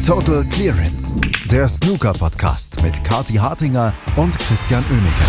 Total Clearance, der Snooker-Podcast mit Kathi Hartinger und Christian Oemeke.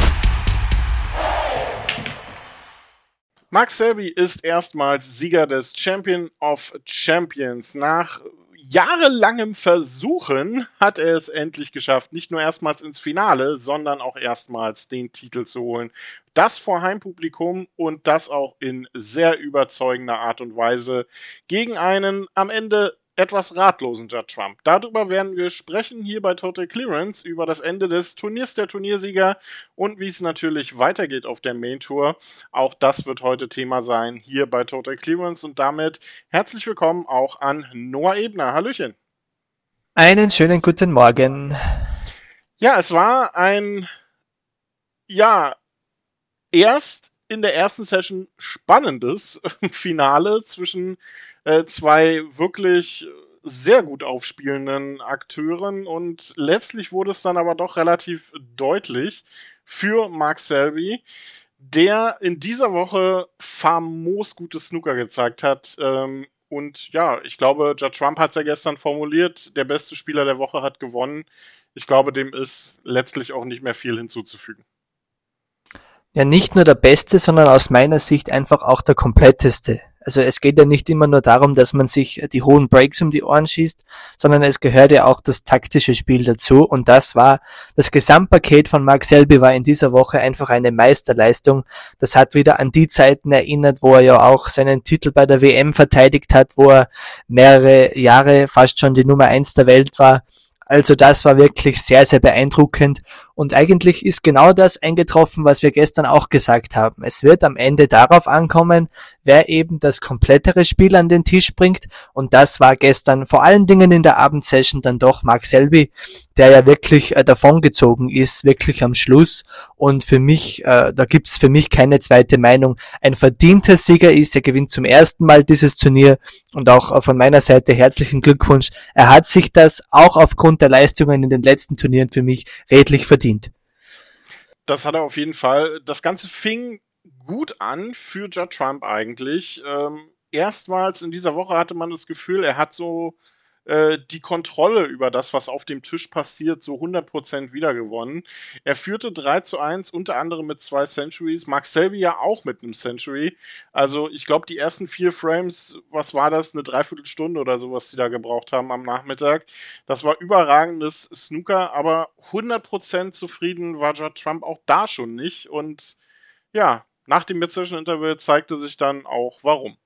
Mark Selby ist erstmals Sieger des Champion of Champions. Nach jahrelangem Versuchen hat er es endlich geschafft, nicht nur erstmals ins Finale, sondern auch erstmals den Titel zu holen. Das vor Heimpublikum und das auch in sehr überzeugender Art und Weise gegen einen am Ende etwas ratlosen Judd Trump. Darüber werden wir sprechen hier bei Total Clearance, über das Ende des Turniers der Turniersieger und wie es natürlich weitergeht auf der Main Tour. Auch das wird heute Thema sein hier bei Total Clearance und damit herzlich willkommen auch an Noah Ebner. Hallöchen. Einen schönen guten Morgen. Ja, es war ein, erst in der ersten Session spannendes Finale zwischen zwei wirklich sehr gut aufspielenden Akteuren und letztlich wurde es dann aber doch relativ deutlich für Mark Selby, der in dieser Woche famos gutes Snooker gezeigt hat. Und ja, ich glaube, Judd Trump hat es ja gestern formuliert, der beste Spieler der Woche hat gewonnen. Ich glaube, dem ist letztlich auch nicht mehr viel hinzuzufügen. Ja, nicht nur der Beste, sondern aus meiner Sicht einfach auch der kompletteste. Also es geht ja nicht immer nur darum, dass man sich die hohen Breaks um die Ohren schießt, sondern es gehört ja auch das taktische Spiel dazu und das Gesamtpaket von Mark Selby war in dieser Woche einfach eine Meisterleistung. Das hat wieder an die Zeiten erinnert, wo er ja auch seinen Titel bei der WM verteidigt hat, wo er mehrere Jahre fast schon die Nummer 1 der Welt war. Also das war wirklich sehr, sehr beeindruckend und eigentlich ist genau das eingetroffen, was wir gestern auch gesagt haben. Es wird am Ende darauf ankommen, wer eben das komplettere Spiel an den Tisch bringt und das war gestern vor allen Dingen in der Abendsession dann doch Mark Selby, der ja wirklich davongezogen ist, wirklich am Schluss und für mich, da gibt's für mich keine zweite Meinung. Ein verdienter Sieger ist, er gewinnt zum ersten Mal dieses Turnier und auch von meiner Seite herzlichen Glückwunsch. Er hat sich das auch aufgrund der Leistungen in den letzten Turnieren für mich redlich verdient. Das hat er auf jeden Fall. Das Ganze fing gut an für Judd Trump eigentlich. Erstmals in dieser Woche hatte man das Gefühl, er hat so die Kontrolle über das, was auf dem Tisch passiert, so 100% wiedergewonnen. Er führte 3:1, unter anderem mit 2 Centuries. Mark Selby ja auch mit einem Century. Also ich glaube, die ersten 4 Frames, was war das? Eine Dreiviertelstunde oder so, was die da gebraucht haben am Nachmittag. Das war überragendes Snooker, aber 100% zufrieden war Judd Trump auch da schon nicht. Und ja, nach dem Mid-Session-Interval zeigte sich dann auch, warum.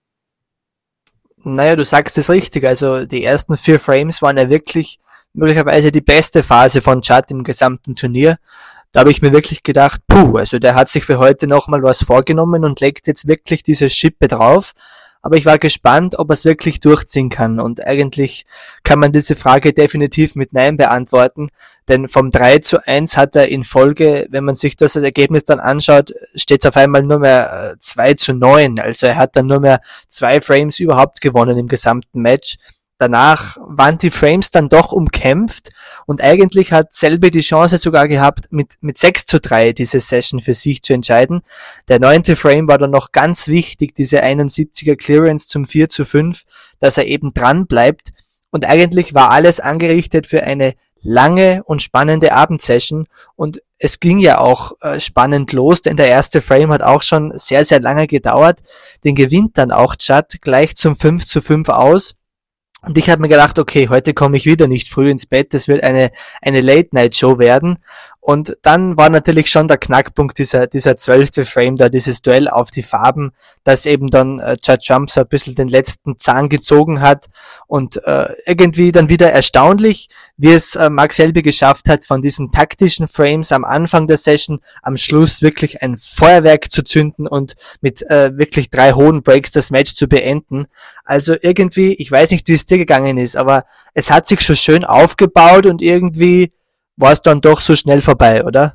Naja, du sagst es richtig. Also die ersten 4 Frames waren ja wirklich möglicherweise die beste Phase von Judd im gesamten Turnier. Da habe ich mir wirklich gedacht, also der hat sich für heute nochmal was vorgenommen und legt jetzt wirklich diese Schippe drauf. Aber ich war gespannt, ob er es wirklich durchziehen kann. Und eigentlich kann man diese Frage definitiv mit Nein beantworten. Denn vom 3:1 hat er in Folge, wenn man sich das Ergebnis dann anschaut, steht es auf einmal nur mehr 2:9. Also er hat dann nur mehr 2 Frames überhaupt gewonnen im gesamten Match. Danach waren die Frames dann doch umkämpft und eigentlich hat Selby die Chance sogar gehabt, mit 6:3 diese Session für sich zu entscheiden. Der 9. Frame war dann noch ganz wichtig, diese 71er Clearance zum 4:5, dass er eben dran bleibt und eigentlich war alles angerichtet für eine lange und spannende Abendsession und es ging ja auch spannend los, denn der erste Frame hat auch schon sehr, sehr lange gedauert. Den gewinnt dann auch Judd gleich zum 5:5 aus. Und ich habe mir gedacht, okay, heute komme ich wieder nicht früh ins Bett, das wird eine Late-Night-Show werden. Und dann war natürlich schon der Knackpunkt dieser 12. Frame da, dieses Duell auf die Farben, das eben dann Judd Trump so ein bisschen den letzten Zahn gezogen hat und irgendwie dann wieder erstaunlich, wie es Mark Selby geschafft hat, von diesen taktischen Frames am Anfang der Session am Schluss wirklich ein Feuerwerk zu zünden und mit wirklich 3 hohen Breaks das Match zu beenden. Also irgendwie, ich weiß nicht, wie es dir gegangen ist, aber es hat sich so schön aufgebaut und irgendwie war es dann doch so schnell vorbei, oder?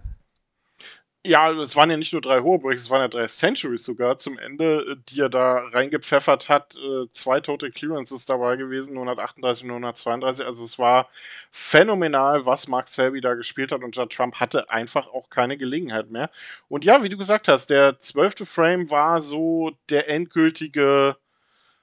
Ja, es waren ja nicht nur 3 hohe Breaks, es waren ja 3 Centuries sogar zum Ende, die er da reingepfeffert hat. 2 Total Clearances dabei gewesen, 138 und 132. Also es war phänomenal, was Mark Selby da gespielt hat und Judd Trump hatte einfach auch keine Gelegenheit mehr. Und ja, wie du gesagt hast, der 12. Frame war so der endgültige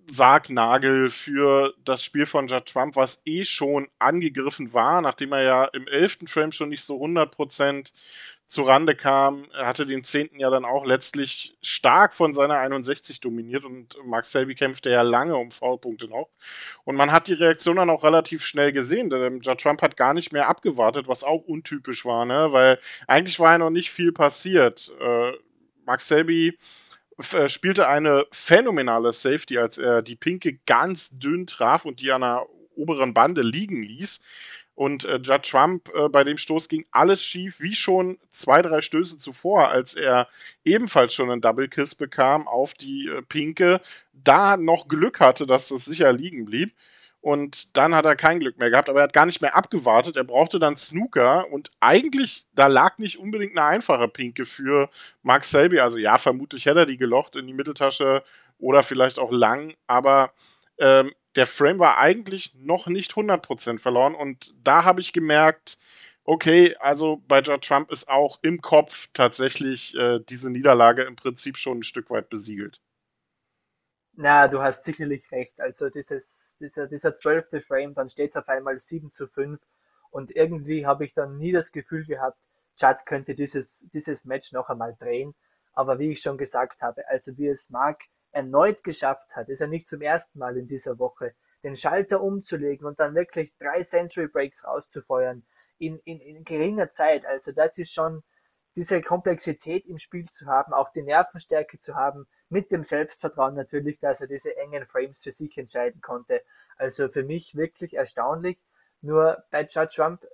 Sargnagel für das Spiel von Judd Trump, was schon angegriffen war, nachdem er ja im 11. Frame schon nicht so 100% zurande kam. Er hatte den 10. ja dann auch letztlich stark von seiner 61 dominiert und Mark Selby kämpfte ja lange um Foulpunkte noch. Und man hat die Reaktion dann auch relativ schnell gesehen, denn Judd Trump hat gar nicht mehr abgewartet, was auch untypisch war, ne? Weil eigentlich war ja noch nicht viel passiert. Mark Selby spielte eine phänomenale Safety, als er die Pinke ganz dünn traf und die an der oberen Bande liegen ließ. Und Judd Trump, bei dem Stoß ging alles schief, wie schon 2, 3 Stöße zuvor, als er ebenfalls schon einen Double Kiss bekam auf die Pinke, da noch Glück hatte, dass das sicher liegen blieb. Und dann hat er kein Glück mehr gehabt, aber er hat gar nicht mehr abgewartet. Er brauchte dann Snooker und eigentlich, da lag nicht unbedingt eine einfache Pinke für Mark Selby. Also ja, vermutlich hätte er die gelocht in die Mitteltasche oder vielleicht auch lang, aber der Frame war eigentlich noch nicht 100% verloren und da habe ich gemerkt, okay, also bei Judd Trump ist auch im Kopf tatsächlich diese Niederlage im Prinzip schon ein Stück weit besiegelt. Na, du hast sicherlich recht. Also dieser 12. Frame, dann steht es auf einmal 7:5 und irgendwie habe ich dann nie das Gefühl gehabt, Chad könnte dieses Match noch einmal drehen. Aber wie ich schon gesagt habe, also wie es Mark erneut geschafft hat, ist ja nicht zum ersten Mal in dieser Woche, den Schalter umzulegen und dann wirklich 3 Century Breaks rauszufeuern in geringer Zeit. Also das ist schon diese Komplexität im Spiel zu haben, auch die Nervenstärke zu haben, mit dem Selbstvertrauen natürlich, dass er diese engen Frames für sich entscheiden konnte. Also für mich wirklich erstaunlich. Nur bei Judge Trump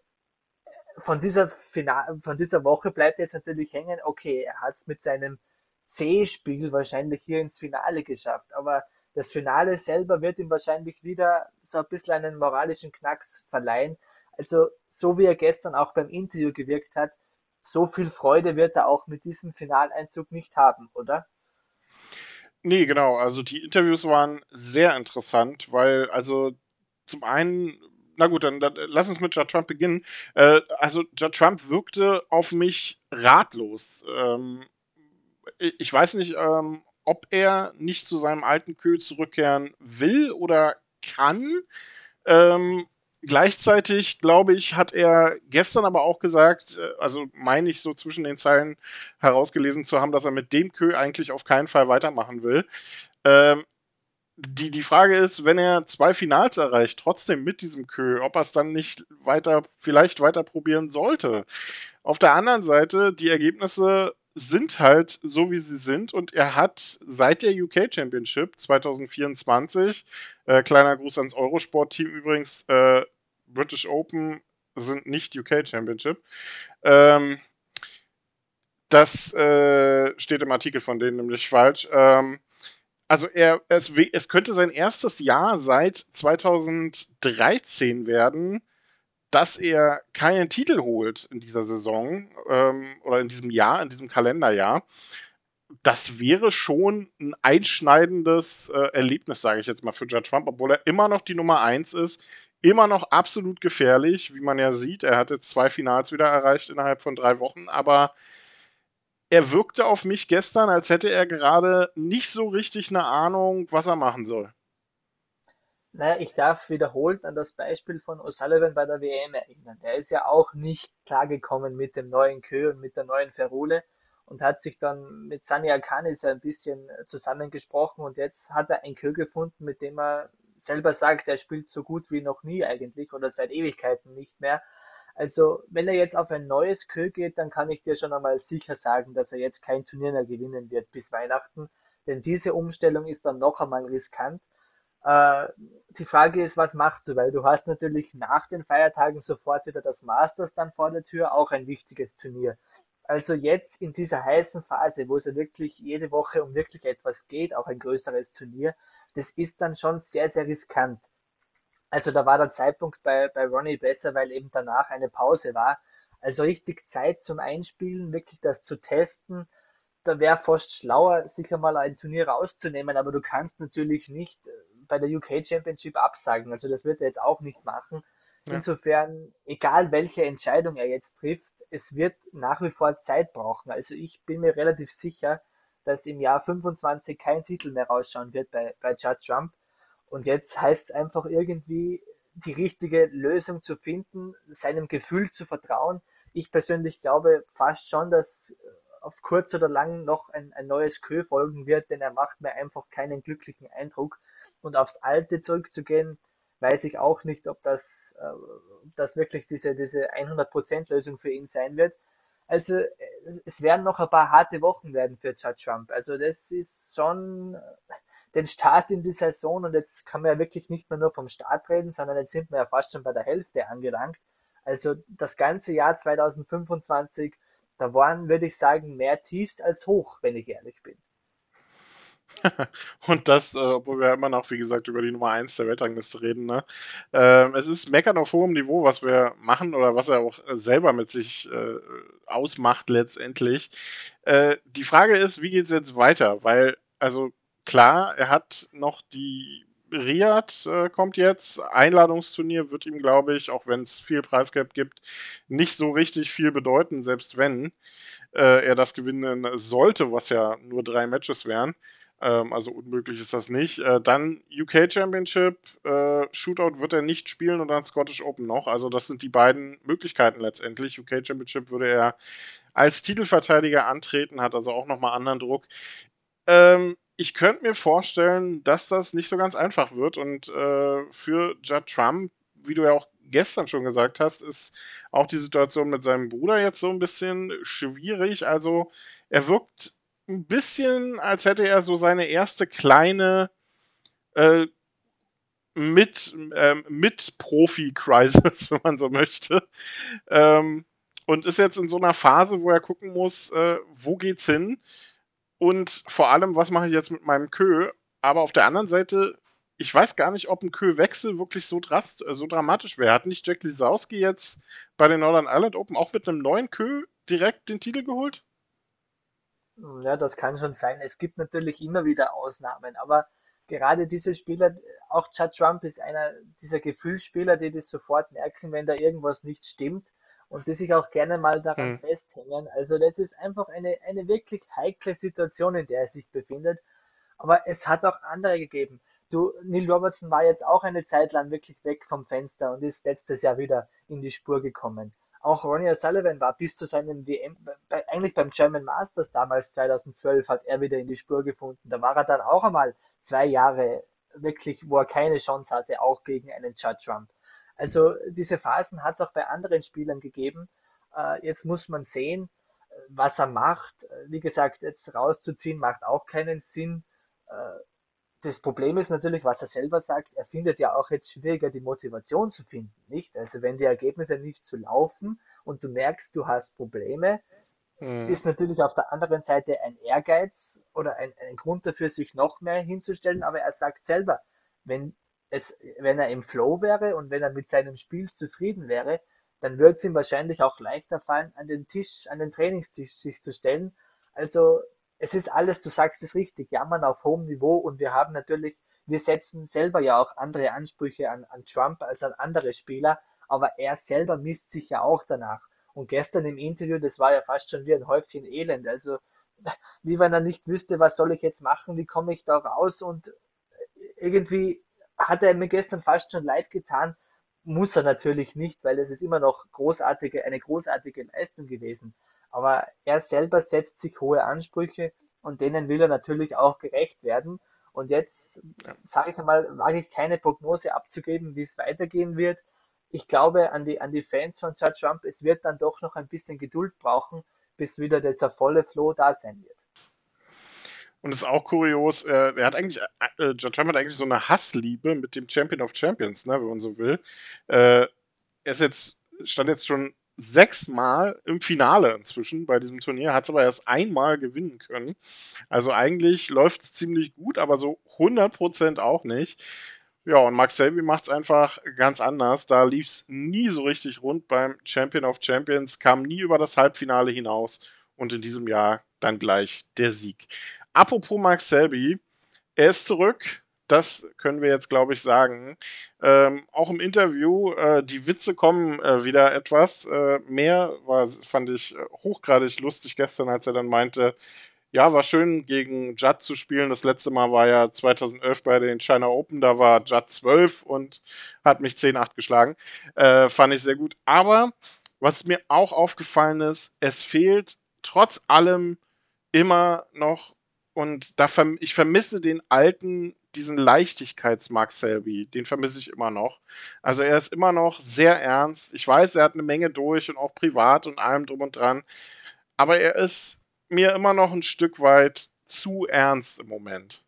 von dieser Woche bleibt jetzt natürlich hängen, okay, er hat es mit seinem C-Spiel wahrscheinlich hier ins Finale geschafft, aber das Finale selber wird ihm wahrscheinlich wieder so ein bisschen einen moralischen Knacks verleihen. Also so wie er gestern auch beim Interview gewirkt hat, so viel Freude wird er auch mit diesem Finaleinzug nicht haben, oder? Nee, genau. Also die Interviews waren sehr interessant, weil also zum einen, na gut, dann lass uns mit Judd Trump beginnen. Also Judd Trump wirkte auf mich ratlos. Ich weiß nicht, ob er nicht zu seinem alten Kö zurückkehren will oder kann. Ähm, Gleichzeitig, glaube ich, hat er gestern aber auch gesagt, also meine ich so zwischen den Zeilen herausgelesen zu haben, dass er mit dem Kö eigentlich auf keinen Fall weitermachen will. Ähm, die Frage ist, wenn er 2 Finals erreicht, trotzdem mit diesem Kö, ob er es dann nicht vielleicht weiter probieren sollte. Auf der anderen Seite, die Ergebnisse sind halt so, wie sie sind und er hat seit der UK Championship 2024, kleiner Gruß ans Eurosport-Team übrigens, British Open sind nicht UK Championship, ähm, das steht im Artikel von denen nämlich falsch. Also es könnte sein erstes Jahr seit 2013 werden, dass er keinen Titel holt in dieser Saison oder in diesem Jahr, in diesem Kalenderjahr. Das wäre schon ein einschneidendes Erlebnis, sage ich jetzt mal, für Judd Trump, obwohl er immer noch die Nummer 1 ist, immer noch absolut gefährlich, wie man ja sieht. Er hat jetzt 2 Finals wieder erreicht innerhalb von 3 Wochen, aber er wirkte auf mich gestern, als hätte er gerade nicht so richtig eine Ahnung, was er machen soll. Naja, ich darf wiederholt an das Beispiel von O'Sullivan bei der WM erinnern. Der ist ja auch nicht klargekommen mit dem neuen Kö und mit der neuen Ferrule und hat sich dann mit Sani Akani so ein bisschen zusammengesprochen und jetzt hat er ein Kö gefunden, mit dem er selber sagt, er spielt so gut wie noch nie eigentlich oder seit Ewigkeiten nicht mehr. Also, wenn er jetzt auf ein neues Kö geht, dann kann ich dir schon einmal sicher sagen, dass er jetzt kein Turnier mehr gewinnen wird bis Weihnachten, denn diese Umstellung ist dann noch einmal riskant. Äh, Die Frage ist, was machst du? Weil du hast natürlich nach den Feiertagen sofort wieder das Masters dann vor der Tür, auch ein wichtiges Turnier. Also jetzt in dieser heißen Phase, wo es ja wirklich jede Woche um wirklich etwas geht, auch ein größeres Turnier, das ist dann schon sehr, sehr riskant. Also da war der Zeitpunkt bei Ronnie besser, weil eben danach eine Pause war. Also richtig Zeit zum Einspielen, wirklich das zu testen, da wäre fast schlauer, sicher mal ein Turnier rauszunehmen, aber du kannst natürlich nicht bei der UK Championship absagen. Also das wird er jetzt auch nicht machen. Ja. Insofern, egal welche Entscheidung er jetzt trifft, es wird nach wie vor Zeit brauchen. Also ich bin mir relativ sicher, dass im Jahr 25 kein Titel mehr rausschauen wird bei Judd Trump. Und jetzt heißt es einfach irgendwie, die richtige Lösung zu finden, seinem Gefühl zu vertrauen. Ich persönlich glaube fast schon, dass auf kurz oder lang noch ein neues Kö folgen wird, denn er macht mir einfach keinen glücklichen Eindruck. Und aufs Alte zurückzugehen, weiß ich auch nicht, ob das wirklich diese 100% Lösung für ihn sein wird. Also es werden noch ein paar harte Wochen werden für Judd Trump. Also das ist schon den Start in die Saison, und jetzt kann man ja wirklich nicht mehr nur vom Start reden, sondern jetzt sind wir ja fast schon bei der Hälfte angelangt. Also das ganze Jahr 2025, da waren, würde ich sagen, mehr Tiefs als Hoch, wenn ich ehrlich bin. Und das, obwohl wir immer noch, wie gesagt, über die Nummer 1 der Weltrangliste reden, ne? Es ist Meckern auf hohem Niveau, was wir machen oder was er auch selber mit sich ausmacht letztendlich. Die Frage ist, wie geht es jetzt weiter? Weil, also klar, er hat noch die Riyadh kommt jetzt. Einladungsturnier wird ihm, glaube ich, auch wenn es viel Preisgeld gibt, nicht so richtig viel bedeuten, selbst wenn er das gewinnen sollte, was ja nur 3 Matches wären. Also unmöglich ist das nicht. Dann UK Championship, Shootout wird er nicht spielen und dann Scottish Open noch. Also das sind die beiden Möglichkeiten letztendlich. UK Championship würde er als Titelverteidiger antreten, hat also auch nochmal anderen Druck. Ich könnte mir vorstellen, dass das nicht so ganz einfach wird und für Judd Trump, wie du ja auch gestern schon gesagt hast, ist auch die Situation mit seinem Bruder jetzt so ein bisschen schwierig. Also er wirkt ein bisschen, als hätte er so seine erste kleine äh, mit Profi-Crisis, wenn man so möchte. Ähm, und ist jetzt in so einer Phase, wo er gucken muss, wo geht's hin? Und vor allem, was mache ich jetzt mit meinem Kö? Aber auf der anderen Seite, ich weiß gar nicht, ob ein Kö-Wechsel wirklich so dramatisch wäre. Hat nicht Jack Lisowski jetzt bei den Northern Ireland Open auch mit einem neuen Kö direkt den Titel geholt? Ja, das kann schon sein. Es gibt natürlich immer wieder Ausnahmen, aber gerade diese Spieler, auch Judd Trump ist einer dieser Gefühlsspieler, die das sofort merken, wenn da irgendwas nicht stimmt, und die sich auch gerne mal daran Hm. festhängen. Also das ist einfach eine wirklich heikle Situation, in der er sich befindet. Aber es hat auch andere gegeben. Du, Neil Robertson war jetzt auch eine Zeit lang wirklich weg vom Fenster und ist letztes Jahr wieder in die Spur gekommen. Auch Ronnie O'Sullivan war bis zu seinem WM, eigentlich beim German Masters damals 2012 hat er wieder in die Spur gefunden. Da war er dann auch einmal 2 Jahre wirklich, wo er keine Chance hatte, auch gegen einen Judd Trump. Also diese Phasen hat es auch bei anderen Spielern gegeben. Jetzt muss man sehen, was er macht. Wie gesagt, jetzt rauszuziehen macht auch keinen Sinn. Äh, Das Problem ist natürlich, was er selber sagt, er findet ja auch jetzt schwieriger, die Motivation zu finden, nicht? Also wenn die Ergebnisse nicht zu laufen und du merkst, du hast Probleme, Hm. ist natürlich auf der anderen Seite ein Ehrgeiz oder ein Grund dafür, sich noch mehr hinzustellen, aber er sagt selber, wenn wenn er im Flow wäre und wenn er mit seinem Spiel zufrieden wäre, dann würde es ihm wahrscheinlich auch leichter fallen, an den Tisch, an den Trainingstisch sich zu stellen. Also es ist alles, du sagst es richtig, jammern auf hohem Niveau, und wir haben natürlich, wir setzen selber ja auch andere Ansprüche an Trump als an andere Spieler, aber er selber misst sich ja auch danach. Und gestern im Interview, das war ja fast schon wie ein Häufchen Elend. Also, wie wenn er nicht wüsste, was soll ich jetzt machen, wie komme ich da raus? Und irgendwie hat er mir gestern fast schon leid getan. Muss er natürlich nicht, weil es ist immer noch eine großartige Leistung gewesen. Aber er selber setzt sich hohe Ansprüche, und denen will er natürlich auch gerecht werden. Und jetzt, sage ich einmal, wage ich keine Prognose abzugeben, wie es weitergehen wird. Ich glaube an die Fans von Judge Trump, es wird dann doch noch ein bisschen Geduld brauchen, bis wieder dieser volle Flow da sein wird. Und ist auch kurios, er hat eigentlich, Judd Trump hat eigentlich so eine Hassliebe mit dem Champion of Champions, ne, wenn man so will. Er ist jetzt, stand jetzt schon 6-mal im Finale inzwischen bei diesem Turnier, hat es aber erst einmal gewinnen können. Also eigentlich läuft es ziemlich gut, aber so 100% auch nicht. Ja, und Mark Selby macht es einfach ganz anders. Da lief es nie so richtig rund beim Champion of Champions, kam nie über das Halbfinale hinaus und in diesem Jahr dann gleich der Sieg. Apropos Mark Selby, er ist zurück. Das können wir jetzt, glaube ich, sagen. Auch im Interview, die Witze kommen wieder etwas. Mehr fand ich hochgradig lustig gestern, als er dann meinte, Ja, war schön gegen Judd zu spielen. Das letzte Mal war ja 2011 bei den China Open. Da war Judd 12 und hat mich 10-8 geschlagen. Fand ich sehr gut. Aber was mir auch aufgefallen ist, es fehlt trotz allem immer noch, und ich vermisse den alten, diesen Leichtigkeits-Mark Selby, den vermisse ich immer noch. Also er ist immer noch sehr ernst. Ich weiß, er hat eine Menge durch und auch privat und allem drum und dran. Aber er ist mir immer noch ein Stück weit zu ernst im Moment.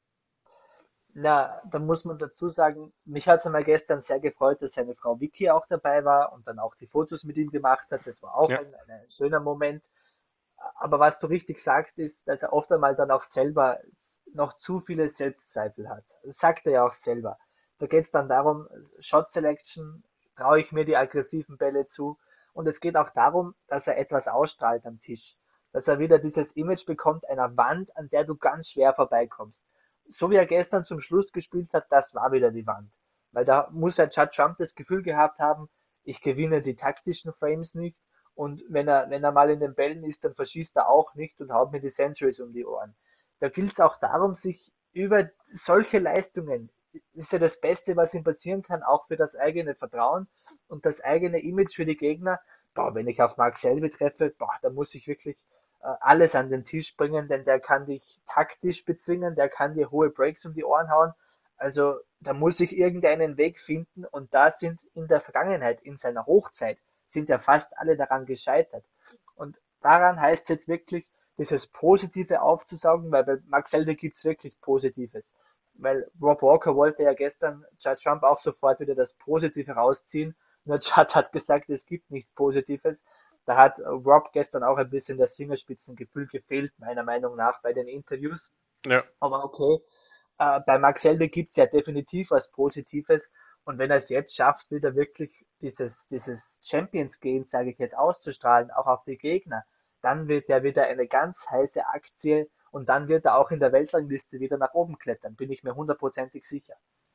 Na, da muss man dazu sagen, mich hat es einmal gestern sehr gefreut, dass seine Frau Vicky auch dabei war und dann auch die Fotos mit ihm gemacht hat. Das war auch Ja, ein schöner Moment. Aber was du richtig sagst, ist, dass er oft einmal dann auch selber noch zu viele Selbstzweifel hat. Das sagt er ja auch selber. Da geht es dann darum, Shot Selection, traue ich mir die aggressiven Bälle zu. Und es geht auch darum, dass er etwas ausstrahlt am Tisch. Dass er wieder dieses Image bekommt einer Wand, an der du ganz schwer vorbeikommst. So wie er gestern zum Schluss gespielt hat, das war wieder die Wand. Weil da muss er Judd Trump das Gefühl gehabt haben, ich gewinne die taktischen Frames nicht und wenn er mal in den Bällen ist, dann verschießt er auch nicht und haut mir die Centuries um die Ohren. Da gilt es auch darum, sich über solche Leistungen, das ist ja das Beste, was ihm passieren kann, auch für das eigene Vertrauen und das eigene Image für die Gegner. Boah, wenn ich auf Mark Selby treffe, boah, da muss ich wirklich alles an den Tisch bringen, denn der kann dich taktisch bezwingen, der kann dir hohe Breaks um die Ohren hauen. Also da muss ich irgendeinen Weg finden und da sind in der Vergangenheit, in seiner Hochzeit, sind ja fast alle daran gescheitert. Und daran heißt es jetzt wirklich, dieses Positive aufzusaugen, weil bei Max Helder gibt es wirklich Positives. Weil Rob Walker wollte ja gestern Judd Trump auch sofort wieder das Positive rausziehen. Nur Judd hat gesagt, es gibt nichts Positives. Da hat Rob gestern auch ein bisschen das Fingerspitzengefühl gefehlt, meiner Meinung nach, bei den Interviews. ja. Aber okay, bei Max Helde gibt es ja definitiv was Positives. Und wenn er es jetzt schafft, wieder wirklich dieses Champions-Game, sage ich jetzt, auszustrahlen, auch auf die Gegner, dann wird er wieder eine ganz heiße Aktie und dann wird er auch in der Weltrangliste wieder nach oben klettern, bin ich mir hundertprozentig sicher.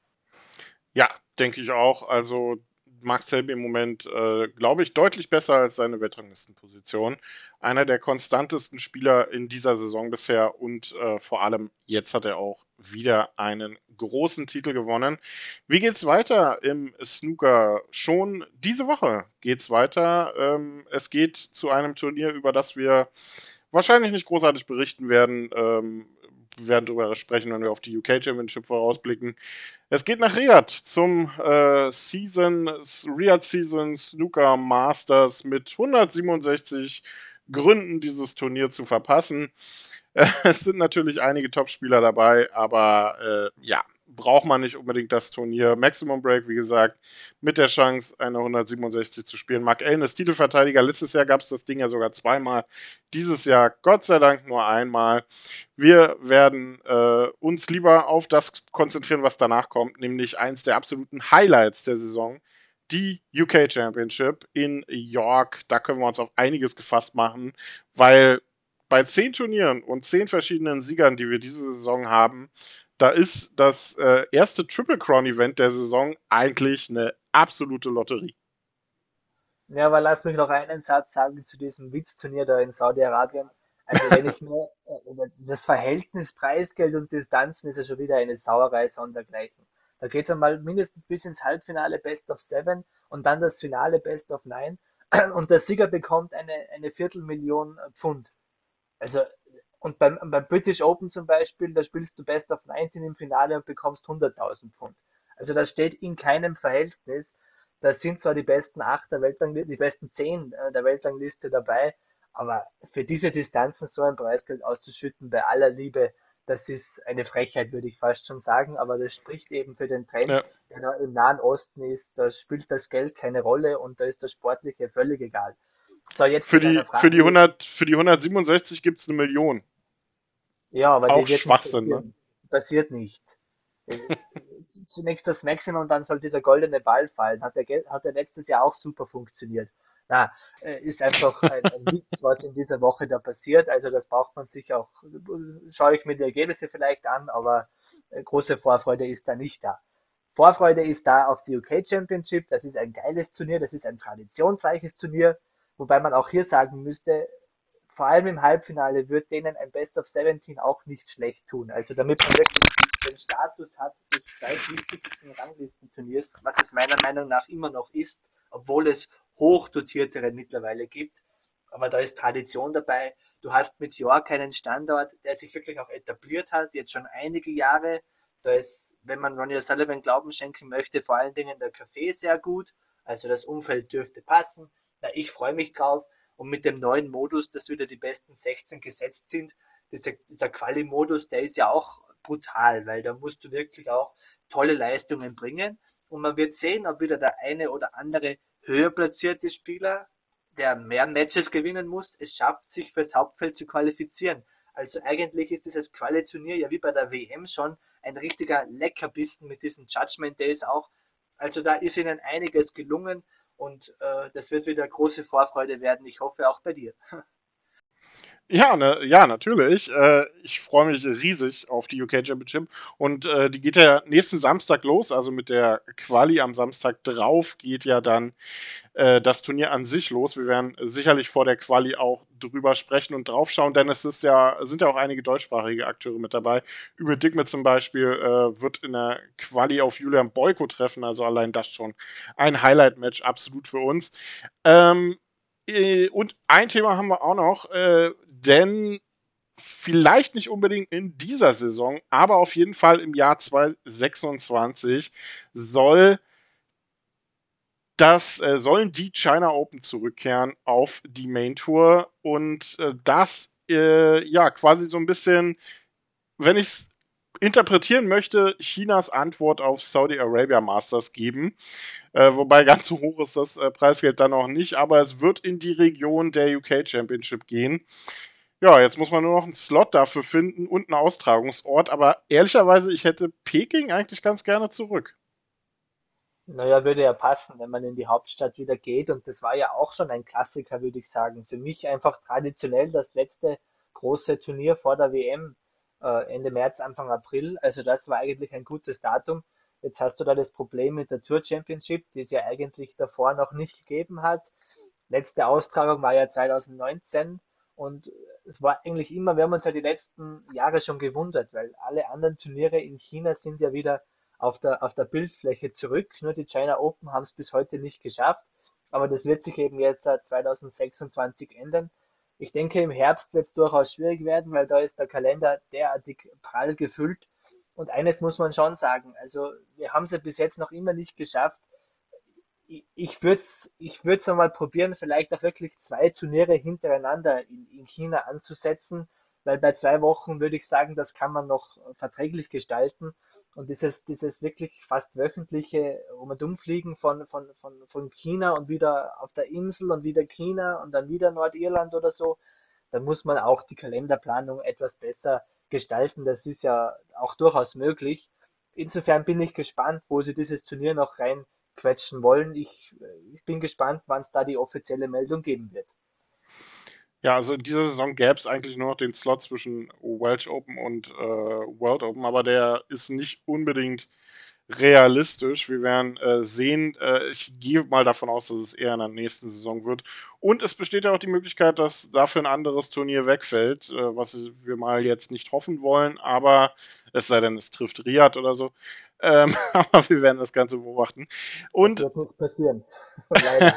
Ja, denke ich auch. Also Mark Selby im Moment, glaube ich, deutlich besser als seine Weltranglistenposition. Einer der konstantesten Spieler in dieser Saison bisher und vor allem jetzt hat er auch wieder einen großen Titel gewonnen. Wie geht's weiter im Snooker? Schon diese Woche geht's weiter. Es geht zu einem Turnier, über das wir wahrscheinlich nicht großartig berichten werden. Wir werden darüber sprechen, wenn wir auf die UK Championship vorausblicken. Es geht nach Riyadh zum Riyadh Season Snooker Masters mit 167 Gründen, dieses Turnier zu verpassen. Es sind natürlich einige Topspieler dabei, aber ja, braucht man nicht unbedingt das Turnier. Maximum Break, wie gesagt, mit der Chance, eine 167 zu spielen. Mark Allen ist Titelverteidiger. Letztes Jahr gab es das Ding ja sogar zweimal. Dieses Jahr Gott sei Dank nur einmal. Wir werden uns lieber auf das konzentrieren, was danach kommt, nämlich eins der absoluten Highlights der Saison. Die UK Championship in York. Da können wir uns auf einiges gefasst machen, weil bei 10 Turnieren und 10 verschiedenen Siegern, die wir diese Saison haben, da ist das erste Triple Crown Event der Saison eigentlich eine absolute Lotterie. Ja, aber lass mich noch einen Satz sagen zu diesem Witzturnier da in Saudi-Arabien. Also wenn ich mir das Verhältnis Preisgeld und Distanzen ist ja schon wieder eine Sauerei sondergleichen. Da geht es einmal mindestens bis ins Halbfinale Best of Seven und dann das Finale Best of Nine und der Sieger bekommt eine Viertelmillion Pfund. Also und beim British Open zum Beispiel, da spielst du Best of 19 im Finale und bekommst 100.000 Pfund. Also das steht in keinem Verhältnis. Da sind zwar die besten 8 der Weltrangliste, die besten 10 der Weltrangliste dabei, aber für diese Distanzen so ein Preisgeld auszuschütten, bei aller Liebe, das ist eine Frechheit, würde ich fast schon sagen, aber das spricht eben für den Trend, Ja. der da im Nahen Osten ist. Da spielt das Geld keine Rolle und da ist das Sportliche völlig egal. So, jetzt zu deiner Frage. Für die 167 gibt es eine Million. Ja, aber Auch die wird nicht Schwachsinn, ne? passieren. Passiert nicht. Äh, Zunächst das Maximum und dann soll dieser goldene Ball fallen. Hat ja letztes Jahr auch super funktioniert. Na, ist einfach ein Witz, was in dieser Woche da passiert. Also das braucht man sich auch, schaue ich mir die Ergebnisse vielleicht an, aber große Vorfreude ist da nicht da. Vorfreude ist da auf die UK Championship. Das ist ein geiles Turnier, das ist ein traditionsreiches Turnier, wobei man auch hier sagen müsste, vor allem im Halbfinale wird denen ein Best of 17 auch nicht schlecht tun. Also damit man wirklich den Status hat des zweitwichtigsten Ranglistenturniers, was es meiner Meinung nach immer noch ist, obwohl es hochdotiertere mittlerweile gibt. Aber da ist Tradition dabei. Du hast mit York einen Standort, der sich wirklich auch etabliert hat, jetzt schon einige Jahre. Da ist, wenn man Ronnie O'Sullivan Glauben schenken möchte, vor allen Dingen der Kaffee sehr gut. Also das Umfeld dürfte passen. Ja, ich freue mich drauf. Und mit dem neuen Modus, dass wieder die besten 16 gesetzt sind, dieser Quali-Modus, der ist ja auch brutal, weil da musst du wirklich auch tolle Leistungen bringen. Und man wird sehen, ob wieder der eine oder andere höher platzierte Spieler, der mehr Matches gewinnen muss, es schafft, sich fürs Hauptfeld zu qualifizieren. Also eigentlich ist dieses Quali-Turnier ja wie bei der WM schon ein richtiger Leckerbissen mit diesen Judgment Days auch. Also da ist ihnen einiges gelungen und das wird wieder große Vorfreude werden. Ich hoffe auch bei dir. Ja, ja, natürlich. Ich freue mich riesig auf die UK Championship und die geht ja nächsten Samstag los, also mit der Quali am Samstag drauf geht ja dann das Turnier an sich los. Wir werden sicherlich vor der Quali auch drüber sprechen und draufschauen, denn sind ja auch einige deutschsprachige Akteure mit dabei. Übel Dickme zum Beispiel wird in der Quali auf Julian Boyko treffen, also allein das schon ein Highlight-Match absolut für uns. Und ein Thema haben wir auch noch, denn vielleicht nicht unbedingt in dieser Saison, aber auf jeden Fall im Jahr 2026 sollen die China Open zurückkehren auf die Main Tour und das ja quasi so ein bisschen, wenn ich es interpretieren möchte, Chinas Antwort auf Saudi Arabia Masters geben. Wobei ganz so hoch ist das Preisgeld dann noch nicht, aber es wird in die Region der UK Championship gehen. Ja, jetzt muss man nur noch einen Slot dafür finden und einen Austragungsort, aber ehrlicherweise, ich hätte Peking eigentlich ganz gerne zurück. Naja, würde ja passen, wenn man in die Hauptstadt wieder geht. Und das war ja auch schon ein Klassiker, würde ich sagen. Für mich einfach traditionell das letzte große Turnier vor der WM, Ende März, Anfang April. Also das war eigentlich ein gutes Datum. Jetzt hast du da das Problem mit der Tour Championship, die es ja eigentlich davor noch nicht gegeben hat. Letzte Austragung war ja 2019 und es war eigentlich immer, wir haben uns ja die letzten Jahre schon gewundert, weil alle anderen Turniere in China sind ja wieder auf der Bildfläche zurück. Nur die China Open haben es bis heute nicht geschafft, aber das wird sich eben jetzt 2026 ändern. Ich denke, im Herbst wird es durchaus schwierig werden, weil da ist der Kalender derartig prall gefüllt. Und eines muss man schon sagen, also wir haben es ja bis jetzt noch immer nicht geschafft. Ich würd's einmal probieren, vielleicht auch wirklich zwei Turniere hintereinander in China anzusetzen, weil bei 2 Wochen würde ich sagen, das kann man noch verträglich gestalten. Und dieses wirklich fast wöchentliche Um- und Umfliegen von China und wieder auf der Insel und wieder China und dann wieder Nordirland oder so, da muss man auch die Kalenderplanung etwas besser gestalten. Das ist ja auch durchaus möglich. Insofern bin ich gespannt, wo sie dieses Turnier noch reinquetschen wollen. Ich bin gespannt, wann es da die offizielle Meldung geben wird. Ja, also in dieser Saison gäbe es eigentlich nur noch den Slot zwischen Welsh Open und World Open, aber der ist nicht unbedingt realistisch. Wir werden sehen. Ich gehe mal davon aus, dass es eher in der nächsten Saison wird. Und es besteht ja auch die Möglichkeit, dass dafür ein anderes Turnier wegfällt, was wir mal jetzt nicht hoffen wollen, aber es sei denn, es trifft Riyadh oder so. Aber wir werden das Ganze beobachten. Und Das wird nicht passieren. Leider.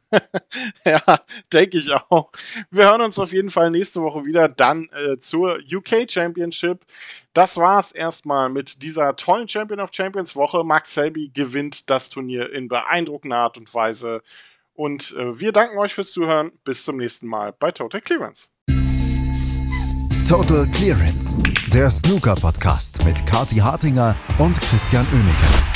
ja, denke ich auch. Wir hören uns auf jeden Fall nächste Woche wieder, dann zur UK Championship. Das war's erstmal mit dieser tollen Champion of Champions Woche. Mark Selby gewinnt das Turnier in beeindruckender Art und Weise. Und wir danken euch fürs Zuhören. Bis zum nächsten Mal bei Total Clearance. Total Clearance, der Snooker-Podcast mit Kathi Hartinger und Christian Oemeke.